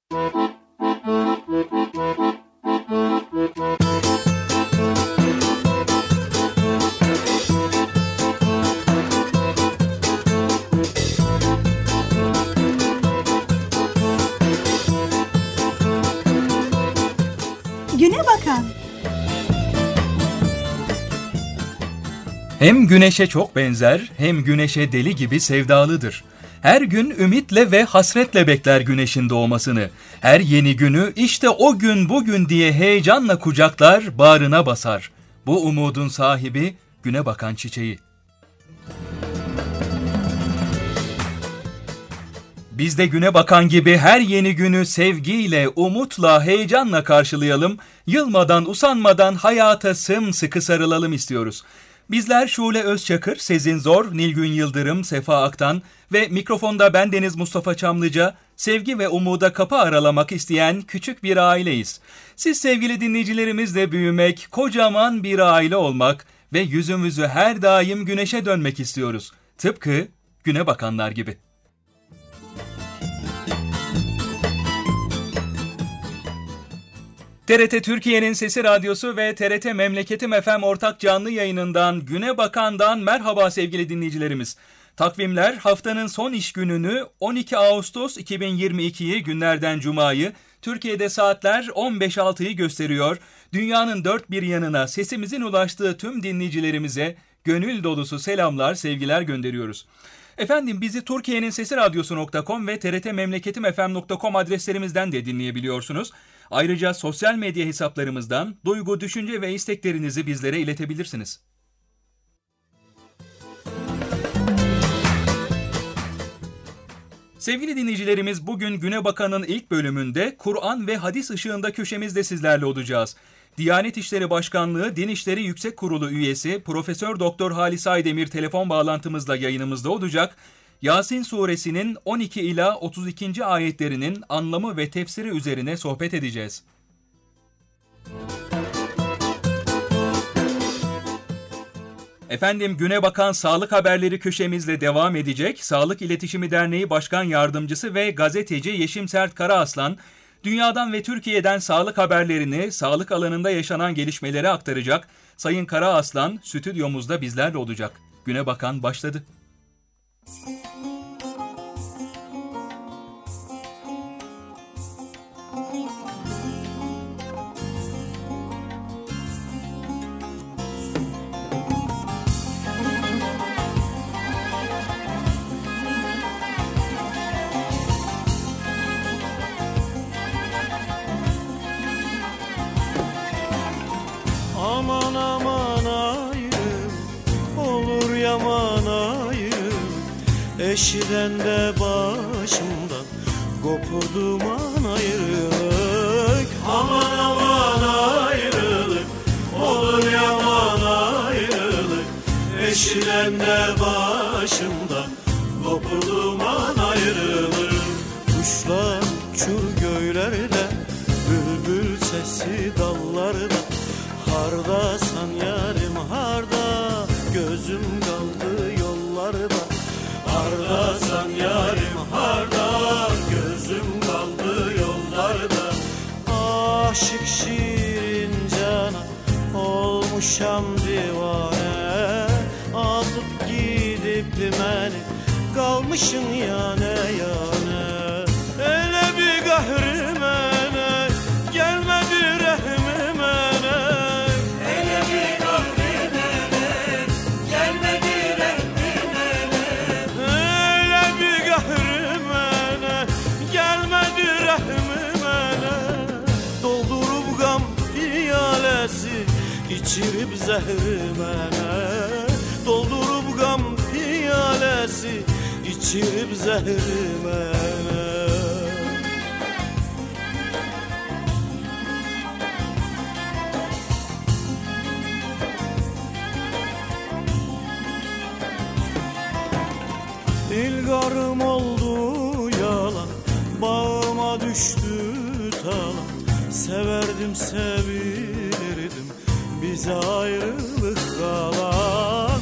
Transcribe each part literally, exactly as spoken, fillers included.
Güne bakan. Hem güneşe çok benzer, hem güneşe deli gibi sevdalıdır. Her gün ümitle ve hasretle bekler güneşin doğmasını. Her yeni günü işte o gün bugün diye heyecanla kucaklar, bağrına basar. Bu umudun sahibi güne bakan çiçeği. Biz de güne bakan gibi her yeni günü sevgiyle, umutla, heyecanla karşılayalım. Yılmadan, usanmadan hayata sımsıkı sarılalım istiyoruz. Bizler Şule Özçakır, Sezin Zor, Nilgün Yıldırım, Sefa Aktan ve mikrofonda bendeniz Mustafa Çamlıca, sevgi ve umuda kapı aralamak isteyen küçük bir aileyiz. Siz sevgili dinleyicilerimizle büyümek, kocaman bir aile olmak ve yüzümüzü her daim güneşe dönmek istiyoruz. Tıpkı güne bakanlar gibi. T R T Türkiye'nin Sesi Radyosu ve T R T Memleketim F M ortak canlı yayınından Güne Bakan'dan merhaba sevgili dinleyicilerimiz. Takvimler haftanın son iş gününü on iki Ağustos iki bin yirmi ikiyi günlerden Cuma'yı, Türkiye'de saatler on beş altıyı gösteriyor. Dünyanın dört bir yanına sesimizin ulaştığı tüm dinleyicilerimize gönül dolusu selamlar, sevgiler gönderiyoruz. Efendim bizi Türkiye'nin Sesi Radyosu nokta com ve T R T Memleketim F M nokta com adreslerimizden de dinleyebiliyorsunuz. Ayrıca sosyal medya hesaplarımızdan duygu, düşünce ve isteklerinizi bizlere iletebilirsiniz. Sevgili dinleyicilerimiz, bugün Güne Bakan'ın ilk bölümünde Kur'an ve hadis ışığında köşemizde sizlerle olacağız. Diyanet İşleri Başkanlığı Din İşleri Yüksek Kurulu üyesi Profesör Doktor Halis Aydemir telefon bağlantımızla yayınımızda olacak. Yasin suresinin on iki ila otuz ikinci ayetlerinin anlamı ve tefsiri üzerine sohbet edeceğiz. Efendim Güne Bakan Sağlık Haberleri köşemizle devam edecek. Sağlık İletişimi Derneği Başkan Yardımcısı ve gazeteci Yeşim Sert Karaaslan, dünyadan ve Türkiye'den sağlık haberlerini, sağlık alanında yaşanan gelişmeleri aktaracak. Sayın Karaaslan stüdyomuzda bizlerle olacak. Güne Bakan başladı. Aman aman ayrım, olur yaman ayrım. Eşiden de başımdan kopurdum an ayrılık. Aman aman ayrılık, olur yaman ayrılık. Eşiden de başımdan kopurdum an ayrılık. Kuşlar uçur göğlerde, bülbül sesi dallarda. Hardasan yarim harda, gözüm kaldı yollarda. Hardasan yarim harda, gözüm kaldı yollarda. Aşık şirin cana, olmuşam divane. Atıp gidip limeni, kalmışın yane yane. Ele bir gahrime, gelmedi rahmime. İçirip zehrimene, doldurup gam piyalesi, içirip zehrimene. İlgarım oldu yalan, bağıma düştü talan. Severdim sevilirdim, bize ayrılık kalan.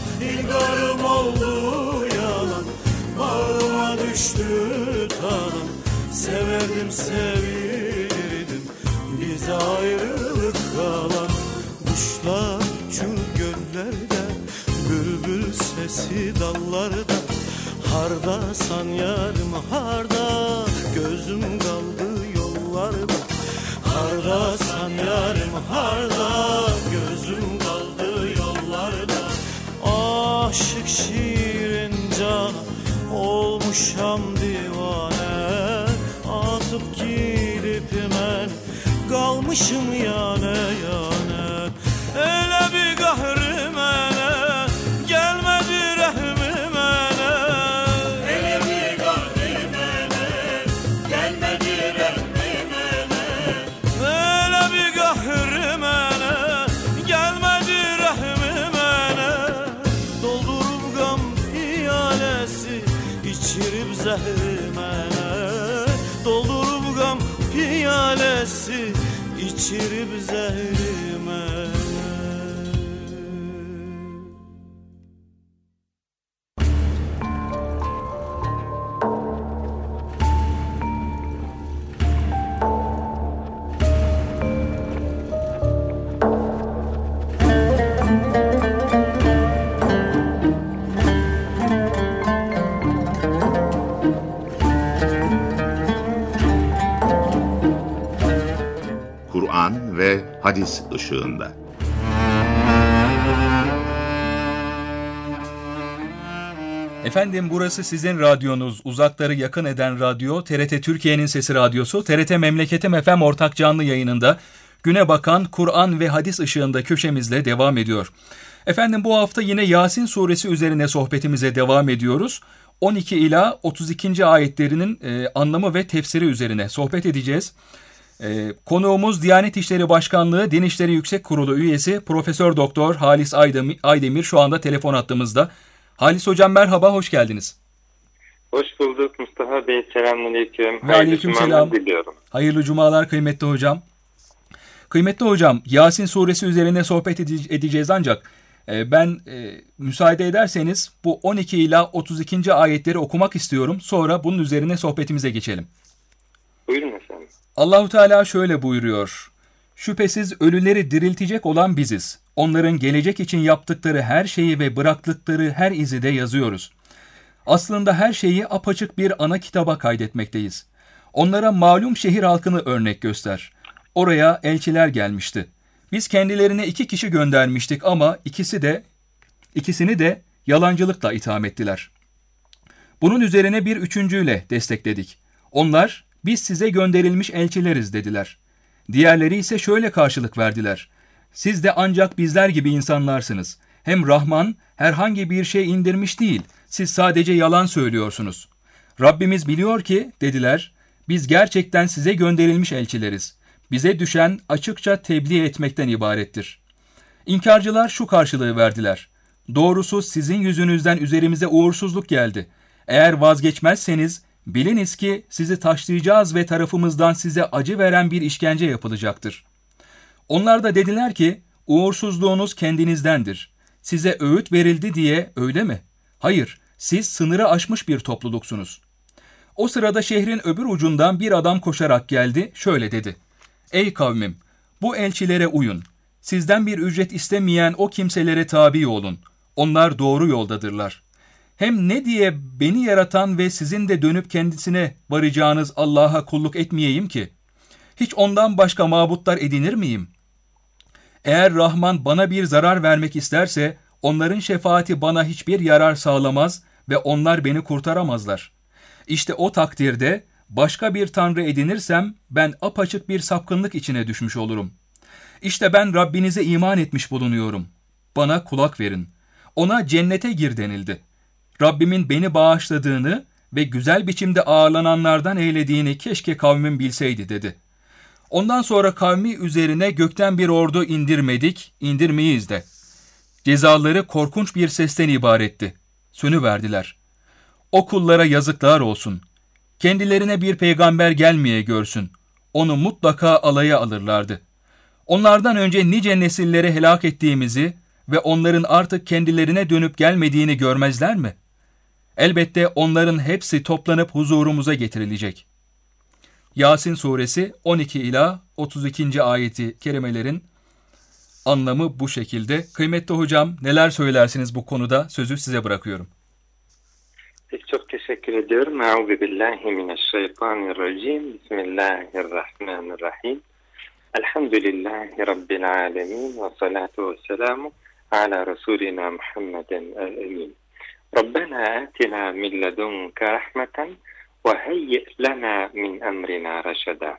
İlgarım oldu yalan, bağıma düştü talan. severdim sevilirdim, bize ayrılık kalan. Kuşlar uçur göllerde, bülbül sesi dallarda. Harda san yarım harda, gözüm kaldı yollarda. Harda san yarım harda, gözüm kaldı yollarda. Aşık şiirin canı, olmuşam divane. Atıp gidip hemen kalmışım yane yane. Öyle bir gahrı mene, gelmedi rahmi mene. Öyle bir gahrı mene, gelmedi rahmi mene. Öyle bir gahrı mene, gelmedi rahmi mene. Doldurup gam piyalesi, içirip zehri mene. Doldurup gam piyalesi, içirip zehri mene. Kur'an ve hadis ışığında. Efendim, burası sizin radyonuz. Uzakları yakın eden radyo, T R T Türkiye'nin Sesi Radyosu. T R T Memleketim F M ortak canlı yayınında güne bakan Kur'an ve hadis ışığında köşemizle devam ediyor. Efendim, bu hafta yine Yasin suresi üzerine sohbetimize devam ediyoruz. on iki ila otuz ikinci ayetlerinin e, anlamı ve tefsiri üzerine sohbet edeceğiz. E, konuğumuz Diyanet İşleri Başkanlığı Din İşleri Yüksek Kurulu üyesi Profesör Doktor Halis Aydemir, Aydemir şu anda telefon hattımızda. Halis Hocam merhaba, hoş geldiniz. Hoş bulduk Mustafa Bey, selamünaleyküm. Ve aleyküm selam. Diliyorum. Hayırlı cumalar kıymetli hocam. Kıymetli hocam, Yasin suresi üzerine sohbet edeceğiz ancak e, ben e, müsaade ederseniz bu on iki ila otuz ikinci ayetleri okumak istiyorum. Sonra bunun üzerine sohbetimize geçelim. Buyurun efendim. Allahu Teala şöyle buyuruyor. Şüphesiz ölüleri diriltecek olan biziz. Onların gelecek için yaptıkları her şeyi ve bıraktıkları her izi de yazıyoruz. Aslında her şeyi apaçık bir ana kitaba kaydetmekteyiz. Onlara malum şehir halkını örnek göster. Oraya elçiler gelmişti. Biz kendilerine iki kişi göndermiştik ama ikisi de ikisini de yalancılıkla itham ettiler. Bunun üzerine bir üçüncüyle destekledik. Onlar, biz size gönderilmiş elçileriz dediler. Diğerleri ise şöyle karşılık verdiler. Siz de ancak bizler gibi insanlarsınız. Hem Rahman herhangi bir şey indirmiş değil. Siz sadece yalan söylüyorsunuz. Rabbimiz biliyor ki, dediler, biz gerçekten size gönderilmiş elçileriz. Bize düşen açıkça tebliğ etmekten ibarettir. İnkarcılar şu karşılığı verdiler. Doğrusu sizin yüzünüzden üzerimize uğursuzluk geldi. Eğer vazgeçmezseniz, biliniz ki sizi taşlayacağız ve tarafımızdan size acı veren bir işkence yapılacaktır. Onlar da dediler ki, uğursuzluğunuz kendinizdendir. Size öğüt verildi diye öyle mi? Hayır, siz sınırı aşmış bir topluluksunuz. O sırada şehrin öbür ucundan bir adam koşarak geldi, şöyle dedi. Ey kavmim, bu elçilere uyun. Sizden bir ücret istemeyen o kimselere tabi olun. Onlar doğru yoldadırlar. Hem ne diye beni yaratan ve sizin de dönüp kendisine varacağınız Allah'a kulluk etmeyeyim ki? Hiç ondan başka mabutlar edinir miyim? Eğer Rahman bana bir zarar vermek isterse, onların şefaati bana hiçbir yarar sağlamaz ve onlar beni kurtaramazlar. İşte o takdirde başka bir tanrı edinirsem ben apaçık bir sapkınlık içine düşmüş olurum. İşte ben Rabbinize iman etmiş bulunuyorum. Bana kulak verin. Ona cennete gir denildi. Rabbimin beni bağışladığını ve güzel biçimde ağırlananlardan eylediğini keşke kavmim bilseydi dedi. Ondan sonra kavmi üzerine gökten bir ordu indirmedik, indirmeyiz de. Cezaları korkunç bir sesten ibaretti. Sönüverdiler. O kullara yazıklar olsun. Kendilerine bir peygamber gelmeye görsün. Onu mutlaka alaya alırlardı. Onlardan önce nice nesilleri helak ettiğimizi ve onların artık kendilerine dönüp gelmediğini görmezler mi? Elbette onların hepsi toplanıp huzurumuza getirilecek. Yasin suresi on iki ila otuz ikinci ayeti kerimelerin anlamı bu şekilde. Kıymetli hocam, neler söylersiniz bu konuda? Sözü size bırakıyorum. Çok teşekkür ediyorum. Euzubillahimineşşeytanirracim. Bismillahirrahmanirrahim. Elhamdülillahi Rabbil alemin. Ve salatu ve selamu ala Resulina Muhammeden el-emin. Rabbena atina min ledunke rahmeten ve heyyi lana min emrina reşeda.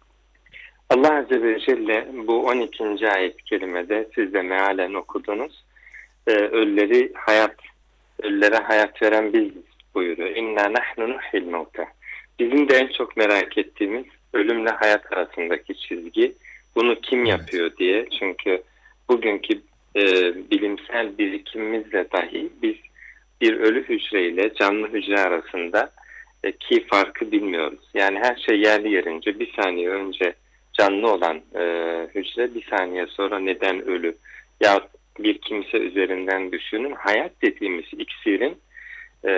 Allah Azze ve Celle bu on ikinci ayet-i kerimede siz de mealen okudunuz. Ee, ölüleri hayat, ölülere hayat veren biziz buyuruyor. İnna nahnu nuhyil mevta. Bizim de en çok merak ettiğimiz ölümle hayat arasındaki çizgi. Bunu kim yapıyor diye. Çünkü bugünkü e, bilimsel birikimimizle dahi biz bir ölü hücre ile canlı hücre arasında e, ki farkı bilmiyoruz. Yani her şey yerli yerince bir saniye önce canlı olan e, hücre bir saniye sonra neden ölü? Ya bir kimse üzerinden düşünün. Hayat dediğimiz iksirin e,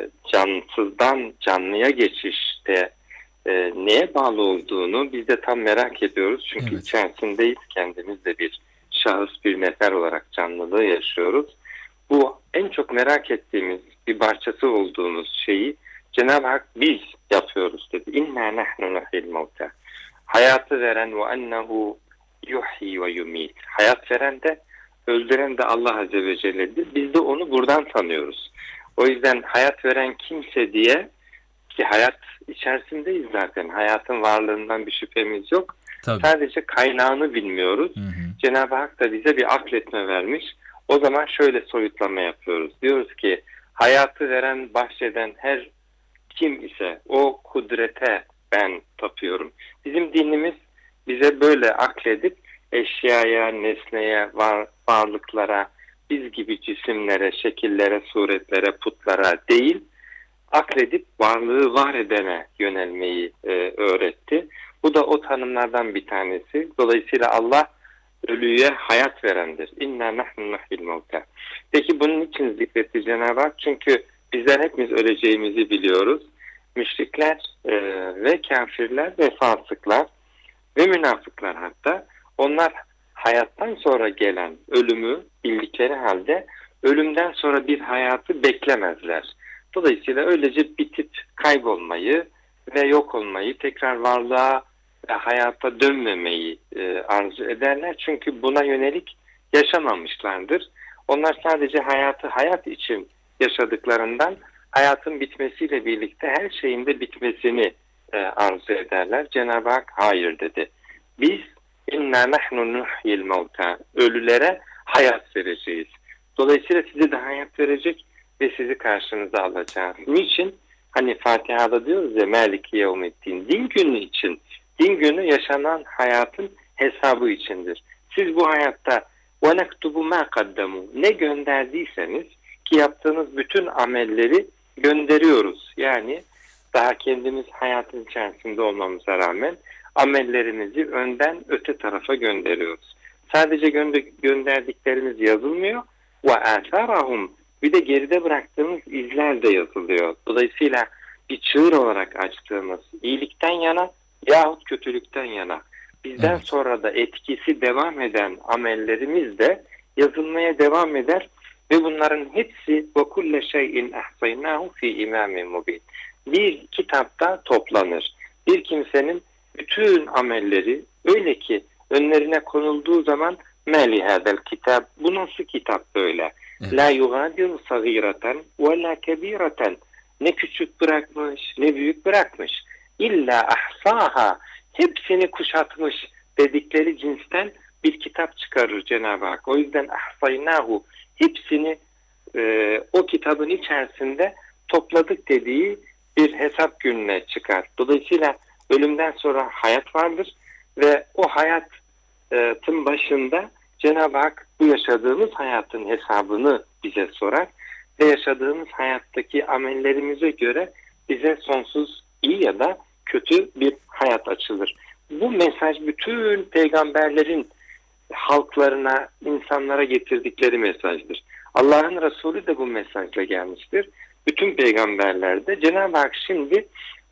cansızdan canlıya geçişte e, neye bağlı olduğunu biz de tam merak ediyoruz. Çünkü evet, içerisindeyiz. Kendimiz de bir şahıs, bir nefer olarak canlılığı yaşıyoruz. Bu en çok merak ettiğimiz bir parçası olduğumuz şeyi Cenab-ı Hak biz yapıyoruz dedi. İnna nahnu nuhyil mevta. Hayatı veren ve ennehu yuhyi ve yumit. Hayat veren de öldüren de Allah Azze ve Celle'dir. Biz de onu buradan tanıyoruz. O yüzden hayat veren kimse diye, ki hayat içerisindeyiz zaten. Hayatın varlığından bir şüphemiz yok. Tabii. Sadece kaynağını bilmiyoruz. Hı hı. Cenab-ı Hak da bize bir akletme vermiş. O zaman şöyle soyutlama yapıyoruz. Diyoruz ki hayatı veren, bahşeden her kim ise o kudrete ben tapıyorum. Bizim dinimiz bize böyle akledip eşyaya, nesneye, var, varlıklara, biz gibi cisimlere, şekillere, suretlere, putlara değil, akledip varlığı var edene yönelmeyi e, öğretti. Bu da o tanımlardan bir tanesi. Dolayısıyla Allah ölüye hayat verendir. İnna nahnu nuhyil mevta. Peki bunun için zikretti Cenab-ı Hak? Çünkü bizler hepimiz öleceğimizi biliyoruz. Müşrikler e, ve kafirler ve fasıklar ve münafıklar hatta onlar hayattan sonra gelen ölümü bildikleri halde ölümden sonra bir hayatı beklemezler. Dolayısıyla öylece bitip kaybolmayı ve yok olmayı, tekrar varlığa ve hayata dönmemeyi e, arzu ederler. Çünkü buna yönelik yaşamamışlardır. Onlar sadece hayatı hayat için yaşadıklarından hayatın bitmesiyle birlikte her şeyin de bitmesini e, arzu ederler. Cenab-ı Hak hayır dedi. Biz inna nahnu nuhyil mevta. Ölülere hayat vereceğiz. Dolayısıyla size de hayat verecek ve sizi karşınıza alacağız. Niçin? Hani Fatiha'da diyoruz ya Maliki yevmiddin. Din günü için. Din günü yaşanan hayatın hesabı içindir. Siz bu hayatta وَنَكْتُبُ مَا قَدَّمُوا ne gönderdiyseniz ki yaptığınız bütün amelleri gönderiyoruz. Yani daha kendimiz hayatın içerisinde olmamıza rağmen amellerimizi önden öte tarafa gönderiyoruz. Sadece gö- gönderdiklerimiz yazılmıyor. وَاَثَرَهُمْ bir de geride bıraktığımız izler de yazılıyor. Dolayısıyla bir çığır olarak açtığımız iyilikten yana yahut kötülükten yana bizden evet, sonra da etkisi devam eden amellerimiz de yazılmaya devam eder ve bunların hepsi وَكُلَّ شَيْءٍ اَحْصَيْنَاهُ فِي اِمَامٍ مُبِينٍ bir kitapta toplanır. Bir kimsenin bütün amelleri öyle ki önlerine konulduğu zaman مَالِ هَذَا الْكِتَابِ bu nasıl kitap böyle? La yugadiru sagireten ve la kebireten ne küçük bırakmış ne büyük bırakmış. İlla ahsaha hepsini kuşatmış dedikleri cinsten bir kitap çıkarır Cenab-ı Hak. O yüzden ahsaynahu hepsini e, o kitabın içerisinde topladık dediği bir hesap gününe çıkar. Dolayısıyla ölümden sonra hayat vardır ve o hayatın başında Cenab-ı Hak bu yaşadığımız hayatın hesabını bize sorar ve yaşadığımız hayattaki amellerimize göre bize sonsuz iyi ya da kötü bir hayat açılır. Bu mesaj bütün peygamberlerin halklarına, insanlara getirdikleri mesajdır. Allah'ın Resulü de bu mesajla gelmiştir. Bütün peygamberlerde Cenab-ı Hak şimdi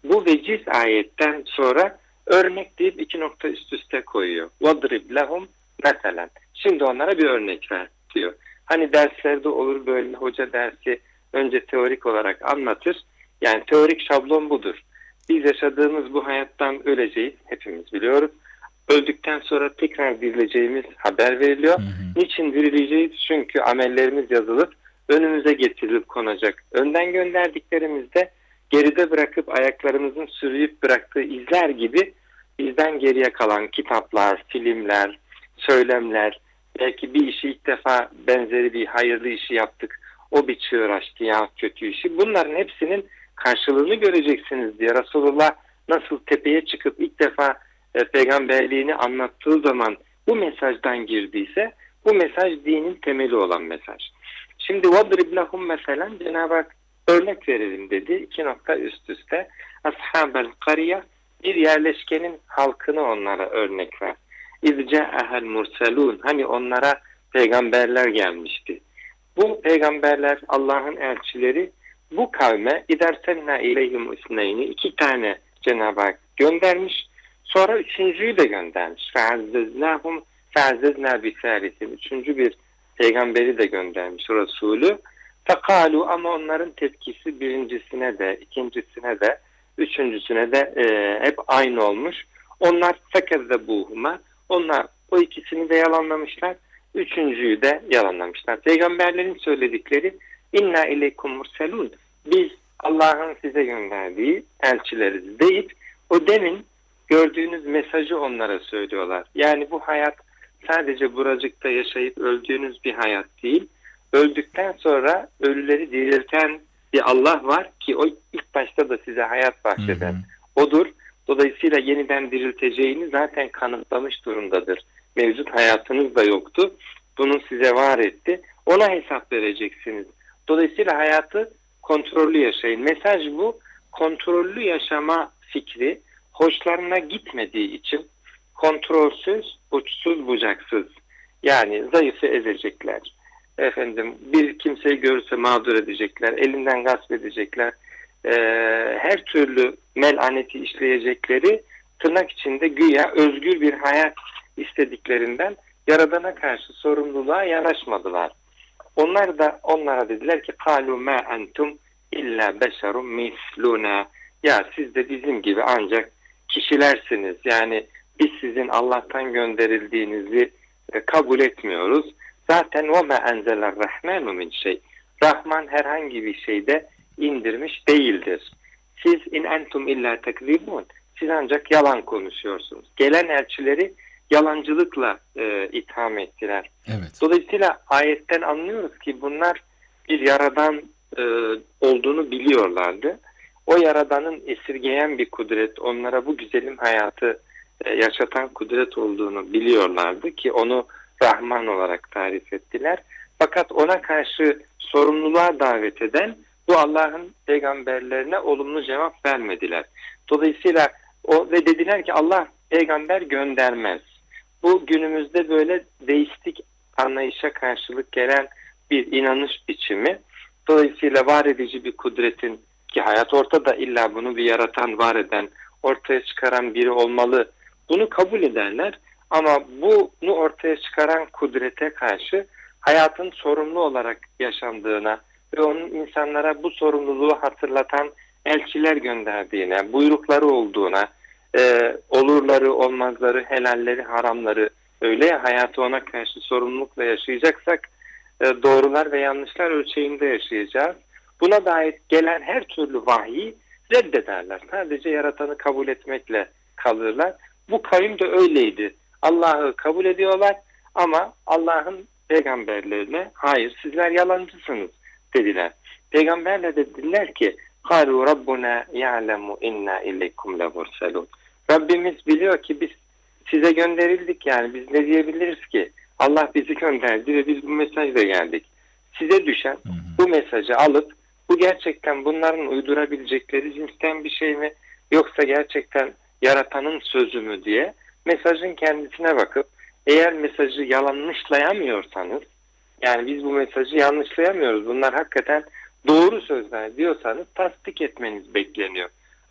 bu veciz ayetten sonra örnek deyip iki nokta üst üste koyuyor. وَضْرِبْ لَهُمْ mesela. Şimdi onlara bir örnek ver diyor. Hani derslerde olur böyle, hoca dersi önce teorik olarak anlatır. Yani teorik şablon budur. Biz yaşadığımız bu hayattan öleceğiz. Hepimiz biliyoruz. Öldükten sonra tekrar dirileceğimiz haber veriliyor. Hı hı. Niçin dirileceğiz? Çünkü amellerimiz yazılıp önümüze getirilip konacak. Önden gönderdiklerimizde geride bırakıp ayaklarımızın sürüyüp bıraktığı izler gibi bizden geriye kalan kitaplar, filmler, söylemler, belki bir işi ilk defa benzeri bir hayırlı işi yaptık, o bir çığır açtı ya kötü işi. Bunların hepsinin karşılığını göreceksiniz diye Resulullah nasıl tepeye çıkıp ilk defa e, peygamberliğini anlattığı zaman bu mesajdan girdiyse, bu mesaj dinin temeli olan mesaj. Şimdi وَضْرِبْ لَهُمْ mesela Cenab-ı Hak örnek verelim dedi. İki nokta üst üste. Ashabel kariye, bir yerleşkenin halkını onlara örnek ver. İzca'ahel murselun, hani onlara peygamberler gelmişti. Bu peygamberler, Allah'ın elçileri, bu kavme idersenna ileyhim isneyni, iki tane Cenab-ı Hak göndermiş. Sonra üçüncüyü de göndermiş. Feazzeznahum feazzezna bisalisin. Üçüncü bir peygamberi de göndermiş Resulü. Fekalu, ama onların tepkisi birincisine de, ikincisine de, üçüncüsüne de e, hep aynı olmuş. Onlar fekezzebuhuma, onlar o ikisini de yalanlamışlar. Üçüncüyü de yalanlamışlar. Peygamberlerin söyledikleri inna ileykum murselun, biz Allah'ın size gönderdiği elçileriz deyip o demin gördüğünüz mesajı onlara söylüyorlar. Yani bu hayat sadece buracıkta yaşayıp öldüğünüz bir hayat değil. Öldükten sonra ölüleri dirilten bir Allah var ki o ilk başta da size hayat bahşeden hı hı. odur. Dolayısıyla yeniden dirilteceğini zaten kanıtlamış durumdadır. Mevcut hayatınız da yoktu. Bunu size var etti. Ona hesap vereceksiniz. Dolayısıyla hayatı kontrollü yaşayın. Mesaj bu. Kontrollü yaşama fikri hoşlarına gitmediği için kontrolsüz, uçsuz bucaksız, yani zayıfı ezecekler. Efendim bir kimseyi görürse mağdur edecekler, elinden gasp edecekler, ee, her türlü melaneti işleyecekleri, tırnak içinde güya özgür bir hayat istediklerinden Yaradan'a karşı sorumluluğa yanaşmadılar. Onlar da onlara dediler ki قَالُوا مَا أَنْتُمْ اِلَّا بَشَرٌ مِثْلُنَا, ya siz de bizim gibi ancak kişilersiniz. Yani biz sizin Allah'tan gönderildiğinizi e, kabul etmiyoruz. Zaten وَمَا أَنْزَلَ الرَّحْمَانُ مِنْ şey. Rahman herhangi bir şeyde indirmiş değildir. Siz in entum illa tekzibun. Siz ancak yalan konuşuyorsunuz. Gelen elçileri yalancılıkla e, itham ettiler. Evet. Dolayısıyla ayetten anlıyoruz ki bunlar bir yaradan e, olduğunu biliyorlardı. O yaradanın esirgeyen bir kudret, onlara bu güzelim hayatı e, yaşatan kudret olduğunu biliyorlardı ki onu Rahman olarak tarif ettiler. Fakat ona karşı sorumluluğa davet eden bu Allah'ın peygamberlerine olumlu cevap vermediler. Dolayısıyla o ve dediler ki Allah peygamber göndermez. Bu günümüzde böyle deistik anlayışa karşılık gelen bir inanış biçimi. Dolayısıyla var edici bir kudretin, ki hayat ortada, illa bunu bir yaratan, var eden, ortaya çıkaran biri olmalı. Bunu kabul ederler ama bunu ortaya çıkaran kudrete karşı hayatın sorumlu olarak yaşandığına ve onun insanlara bu sorumluluğu hatırlatan elçiler gönderdiğine, buyrukları olduğuna, e, olurları, olmazları, helalleri, haramları, öyle ya hayatı ona karşı sorumlulukla yaşayacaksak e, doğrular ve yanlışlar ölçeğinde yaşayacağız. Buna dair gelen her türlü vahyi reddederler. Sadece yaratanı kabul etmekle kalırlar. Bu kavim de öyleydi. Allah'ı kabul ediyorlar ama Allah'ın peygamberlerine hayır sizler yalancısınız dediler. Peygamberle dediler ki قَالُوا رَبُّنَا يَعْلَمُ اِنَّا اِلَيْكُمْ لَمُرْسَلُونَ. Rabbimiz biliyor ki biz size gönderildik, yani biz ne diyebiliriz ki? Allah bizi gönderdi ve biz bu mesajla geldik. Size düşen bu mesajı alıp bu gerçekten bunların uydurabilecekleri cinsten bir şey mi, yoksa gerçekten yaratanın sözü mü diye mesajın kendisine bakıp eğer mesajı yanlışlayamıyorsanız, yani biz bu mesajı yanlışlayamıyoruz, bunlar hakikaten doğru sözler diyorsanız tasdik etmeniz bekleniyor.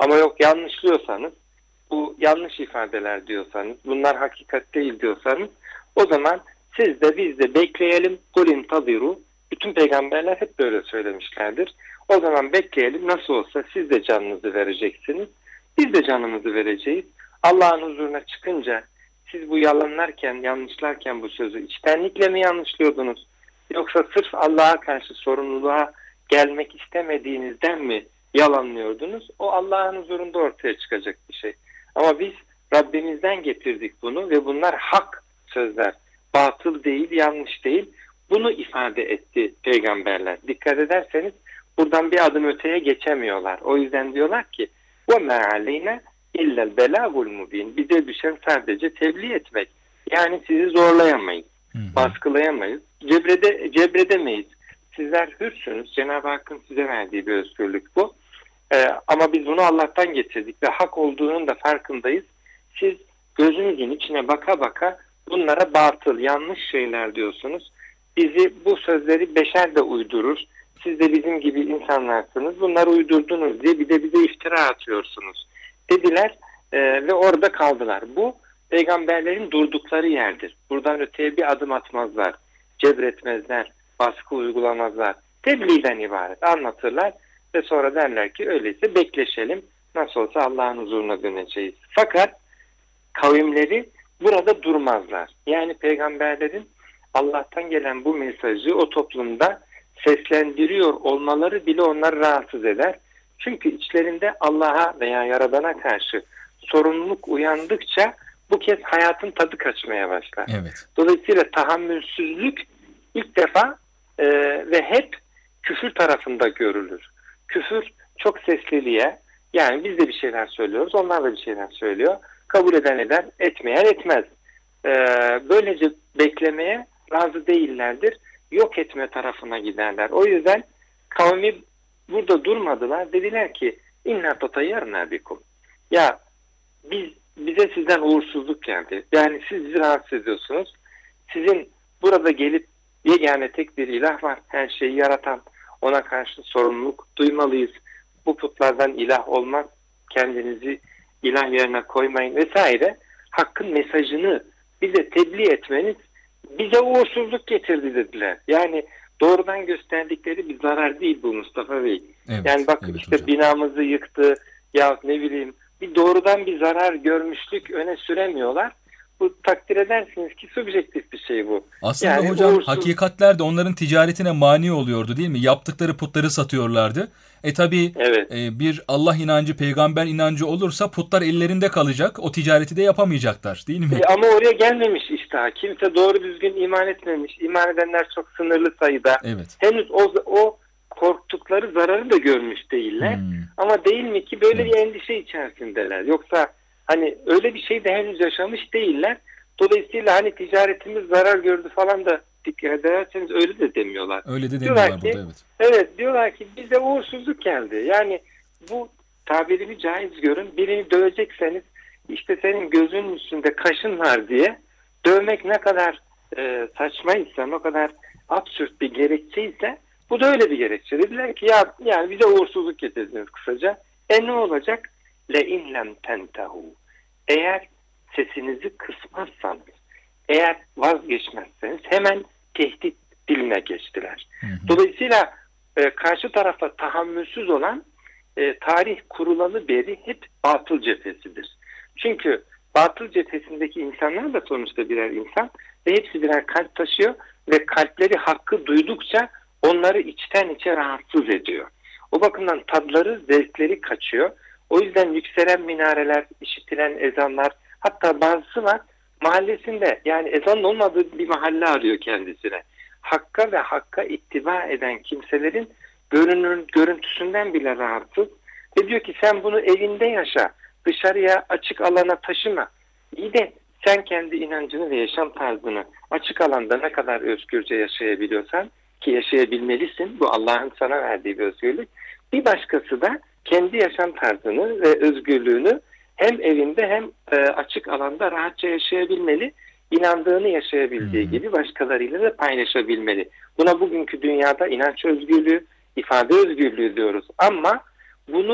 Ama yok yanlışlıyorsanız, bu yanlış ifadeler diyorsanız, bunlar hakikat değil diyorsanız, o zaman siz de biz de bekleyelim. Kulin tadiru. Bütün peygamberler hep böyle söylemişlerdir. O zaman bekleyelim, nasıl olsa siz de canınızı vereceksiniz. Biz de canımızı vereceğiz. Allah'ın huzuruna çıkınca siz bu yalanlarken, yanlışlarken bu sözü içtenlikle mi yanlışlıyordunuz? Yoksa sırf Allah'a karşı sorumluluğa gelmek istemediğinizden mi yalanlıyordunuz? O Allah'ın huzurunda ortaya çıkacak bir şey. Ama biz Rabbimizden getirdik bunu ve bunlar hak sözler. Batıl değil, yanlış değil. Bunu ifade etti peygamberler. Dikkat ederseniz buradan bir adım öteye geçemiyorlar. O yüzden diyorlar ki وَمَا عَلَيْنَا اِلَّا الْبَلَاغُ الْمُب۪ينَ. Bize düşen sadece tebliğ etmek. Yani sizi zorlayamayız, hı hı. baskılayamayız, cebrede, cebredemeyiz. Sizler hürsünüz. Cenab-ı Hakk'ın size verdiği bir özgürlük bu. Ee, ama biz bunu Allah'tan getirdik ve hak olduğunun da farkındayız. Siz gözünüzün içine baka baka bunlara batıl, yanlış şeyler diyorsunuz. Bizi, bu sözleri beşer de uydurur. Siz de bizim gibi insanlarsınız. Bunları uydurdunuz diye bir de bize iftira atıyorsunuz dediler e, ve orada kaldılar. Bu peygamberlerin durdukları yerdir. Buradan öteye bir adım atmazlar, cebretmezler, baskı uygulamazlar. Tebliğden ibaret anlatırlar ve sonra derler ki öyleyse bekleşelim. Nasıl olsa Allah'ın huzuruna döneceğiz. Fakat kavimleri burada durmazlar. Yani peygamberlerin Allah'tan gelen bu mesajı o toplumda seslendiriyor olmaları bile onları rahatsız eder. Çünkü içlerinde Allah'a veya Yaradan'a karşı sorumluluk uyandıkça bu kez hayatın tadı kaçmaya başlar. Evet. Dolayısıyla tahammülsüzlük ilk defa e, ve hep küfür tarafında görülür. Küfür çok sesliliğe, yani biz de bir şeyler söylüyoruz, onlar da bir şeyler söylüyor. Kabul eden eder, etmeyen etmez. E, böylece beklemeye razı değillerdir. Yok etme tarafına giderler. O yüzden kavmi burada durmadılar. Dediler ki inna tatayyarna bikum. Ya biz bize sizden uğursuzluk geldi. Yani siz bizi rahatsız ediyorsunuz. Sizin burada gelip yegane tek bir ilah var. Her şeyi yaratan. Ona karşı sorumluluk duymalıyız. Bu putlardan ilah olmaz. Kendinizi ilah yerine koymayın vesaire. Hakkın mesajını bize tebliğ etmeniz bize uğursuzluk getirdi dediler. Yani doğrudan gösterdikleri bir zarar değil bu Mustafa Bey. Evet, yani bak evet işte hocam. Binamızı yıktı ya ne bileyim bir doğrudan bir zarar görmüşlük öne süremiyorlar. Bu takdir edersiniz ki subjektif bir şey bu. Aslında yani hocam uğursuz... hakikatler de onların ticaretine mani oluyordu değil mi? Yaptıkları putları satıyorlardı. E tabi evet. e, bir Allah inancı, peygamber inancı olursa putlar ellerinde kalacak. O ticareti de yapamayacaklar değil mi? E, ama oraya gelmemiş işte. Kimse doğru düzgün iman etmemiş. İman edenler çok sınırlı sayıda. Evet. Henüz o, o korktukları zararı da görmüş değiller. Hmm. Ama değil mi ki böyle evet. bir endişe içerisindeler. Yoksa hani öyle bir şey de henüz yaşamış değiller. Dolayısıyla hani ticaretimiz zarar gördü falan da dikkat ederseniz öyle de demiyorlar. Öyle de demiyorlar diyorlar ki, burada evet. Evet diyorlar ki bize uğursuzluk geldi. Yani bu tabirimi caiz görün. Birini dövecekseniz işte senin gözünün üstünde kaşın var diye dövmek ne kadar e, saçmaysa, ne kadar absürt bir gerekçeyse bu da öyle bir gerekçe. Dediler ki ya yani bize uğursuzluk getirdiniz kısaca. E ne olacak? Le in lem tentehu. Eğer sesinizi kısmazsanız, eğer vazgeçmezseniz hemen tehdit diline geçtiler. Hı hı. Dolayısıyla e, karşı tarafa tahammülsüz olan e, tarih kurulalı beri hep batıl cephesidir. Çünkü batıl cephesindeki insanlar da sonuçta birer insan ve hepsi birer kalp taşıyor ve kalpleri hakkı duydukça onları içten içe rahatsız ediyor. O bakımdan tadları, zevkleri kaçıyor. O yüzden yükselen minareler, işitilen ezanlar, hatta bazısı var mahallesinde yani ezanın olmadığı bir mahalle arıyor kendisine. Hakka ve hakka ittiba eden kimselerin görünür, görüntüsünden bile rahatsız. Ve diyor ki sen bunu evinde yaşa, dışarıya açık alana taşıma. İyi de sen kendi inancını ve yaşam tarzını açık alanda ne kadar özgürce yaşayabiliyorsan ki yaşayabilmelisin, bu Allah'ın sana verdiği bir özgürlük. Bir başkası da kendi yaşam tarzını ve özgürlüğünü hem evinde hem e, açık alanda rahatça yaşayabilmeli, inandığını yaşayabildiği hmm. gibi başkalarıyla da paylaşabilmeli. Buna bugünkü dünyada inanç özgürlüğü, ifade özgürlüğü diyoruz. Ama bunu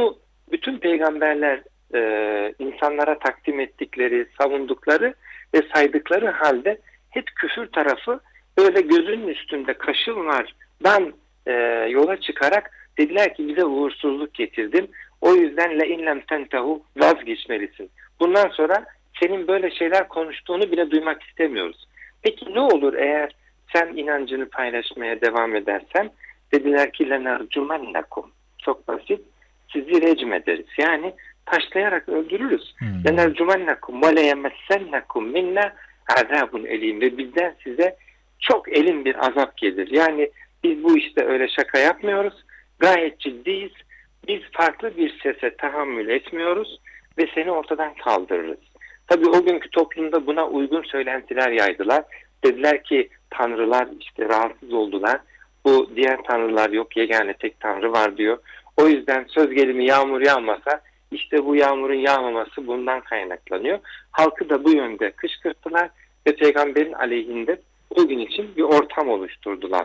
bütün peygamberler e, insanlara takdim ettikleri, savundukları ve saydıkları halde hep küfür tarafı böyle gözünün üstünde kaşın vardan e, yola çıkarak dediler ki bize uğursuzluk getirdin. O yüzden le in lem tentehu vazgeçmelisin. Bundan sonra senin böyle şeyler konuştuğunu bile duymak istemiyoruz. Peki ne olur eğer sen inancını paylaşmaya devam edersen? Dediler ki lenercumennekum. Çok basit. Sizi recm ederiz. Yani taşlayarak öldürürüz. Lenercumennekum ve leyemessennekum minna azabun elim. Ve bizden size çok elin bir azap gelir. Yani biz bu işte öyle şaka yapmıyoruz. Gayet ciddiyiz. Biz farklı bir sese tahammül etmiyoruz ve seni ortadan kaldırırız. Tabii o günkü toplumda buna uygun söylentiler yaydılar. Dediler ki tanrılar işte rahatsız oldular. Bu diğer tanrılar yok, yegane tek tanrı var diyor. O yüzden söz gelimi yağmur yağmasa işte bu yağmurun yağmaması bundan kaynaklanıyor. Halkı da bu yönde kışkırttılar ve peygamberin aleyhinde o gün için bir ortam oluşturdular.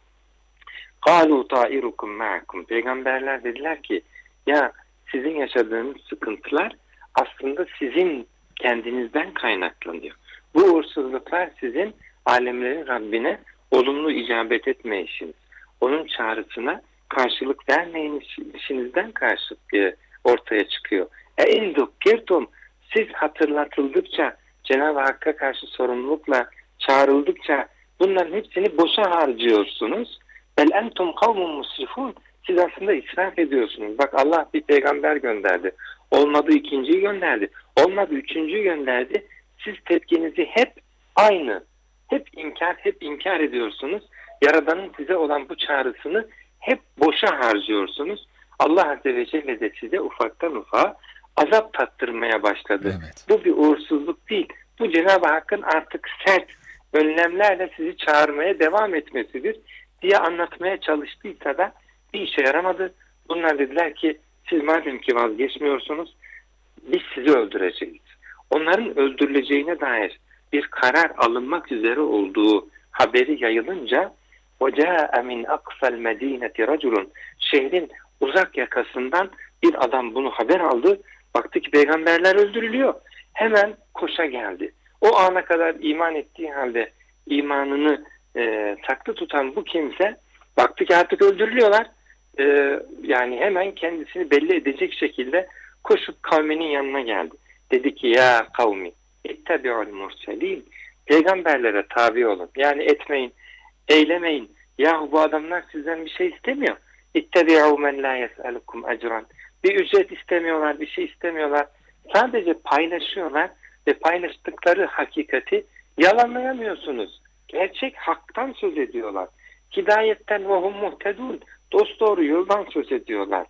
قَالُوا طَائِرُكُمْ مَعَكُمْ Peygamberler dediler ki ya sizin yaşadığınız sıkıntılar aslında sizin kendinizden kaynaklanıyor. Bu uğursuzluklar sizin alemlerin Rabbine olumlu icabet etmeyişiniz. Onun çağrısına karşılık vermeyişinizden karşılık ortaya çıkıyor. اَاِنْ ذُكِّرْتُمْ Siz hatırlatıldıkça, Cenab-ı Hakk'a karşı sorumlulukla çağrıldıkça bunların hepsini boşa harcıyorsunuz. Bel entum kavmun musrifun. Siz aslında israf ediyorsunuz. Bak Allah bir peygamber gönderdi. Olmadı ikinciyi gönderdi. Olmadı üçüncüyü gönderdi. Siz tepkinizi hep aynı. Hep inkar, hep inkar ediyorsunuz. Yaradanın size olan bu çağrısını hep boşa harcıyorsunuz. Allah Azze ve Celle de size ufaktan ufağa azap tattırmaya başladı. Evet. Bu bir uğursuzluk değil. Bu Cenab-ı Hakk'ın artık sert önlemlerle sizi çağırmaya devam etmesidir diye anlatmaya çalıştıysa da bir işe yaramadı. Bunlar dediler ki siz madem ki vazgeçmiyorsunuz biz sizi öldüreceğiz. Onların öldürüleceğine dair bir karar alınmak üzere olduğu haberi yayılınca وَجَاءَ مِنْ أَقْصَى الْمَد۪ينَةِ رَجُلٌ Şehrin uzak yakasından bir adam bunu haber aldı. Baktı ki peygamberler öldürülüyor. Hemen koşa geldi. O ana kadar iman ettiği halde imanını e, saklı tutan bu kimse baktı ki artık öldürülüyorlar. E, yani hemen kendisini belli edecek şekilde koşup kavminin yanına geldi. Dedi ki ya kavmi ittebi'ul murselin peygamberlere tabi olun. Yani etmeyin, eylemeyin. Yahu bu adamlar sizden bir şey istemiyor. İttebi'u men la yes'alukum ecran. Bir ücret istemiyorlar, bir şey istemiyorlar. Sadece paylaşıyorlar ve paylaştıkları hakikati yalanlayamıyorsunuz. Gerçek haktan söz ediyorlar. Hidayetten ve hum muhtedun. Dosdoğru yoldan söz ediyorlar.